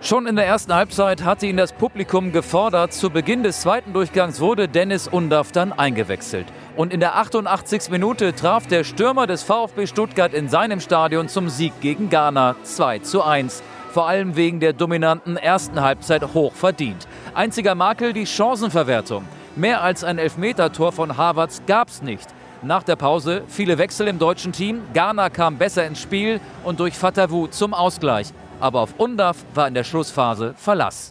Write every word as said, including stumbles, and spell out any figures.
Schon in der ersten Halbzeit hatte ihn das Publikum gefordert. Zu Beginn des zweiten Durchgangs wurde Deniz Undav dann eingewechselt. Und in der achtundachtzigsten Minute traf der Stürmer des VfB Stuttgart in seinem Stadion zum Sieg gegen Ghana zwei zu eins. Vor allem wegen der dominanten ersten Halbzeit hoch verdient. Einziger Makel die Chancenverwertung. Mehr als ein Elfmetertor von Havertz gab's nicht. Nach der Pause viele Wechsel im deutschen Team. Ghana kam besser ins Spiel und durch Fatawu zum Ausgleich. Aber auf Undav war in der Schlussphase Verlass.